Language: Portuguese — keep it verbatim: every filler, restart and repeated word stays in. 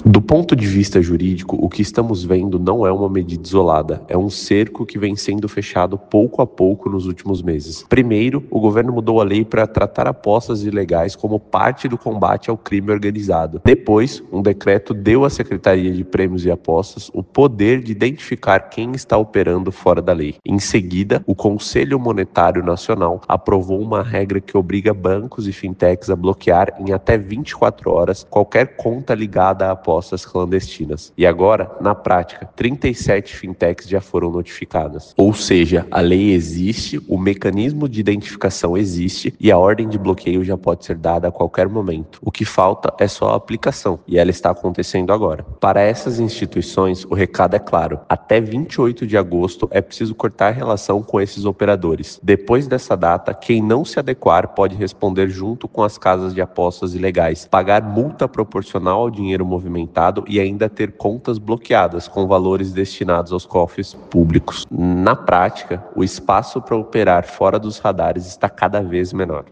Do ponto de vista jurídico, o que estamos vendo não é uma medida isolada, é um cerco que vem sendo fechado pouco a pouco nos últimos meses. Primeiro, o governo mudou a lei para tratar apostas ilegais como parte do combate ao crime organizado. Depois, um decreto deu à Secretaria de Prêmios e Apostas o poder de identificar quem está operando fora da lei. Em seguida, o Conselho Monetário Nacional aprovou uma regra que obriga bancos e fintechs a bloquear em até vinte e quatro horas qualquer conta ligada a apostas clandestinas. E agora, na prática, trinta e sete fintechs já foram notificadas. Ou seja, a lei existe, o mecanismo de identificação existe e a ordem de bloqueio já pode ser dada a qualquer momento. O que falta é só a aplicação, e ela está acontecendo agora. Para essas instituições, o recado é claro: até vinte e oito de agosto é preciso cortar relação com esses operadores. Depois dessa data, quem não se adequar pode responder junto com as casas de apostas ilegais, pagar multa proporcional ao dinheiro movimentado e ainda ter contas bloqueadas com valores destinados aos cofres públicos. Na prática, o espaço para operar fora dos radares está cada vez menor.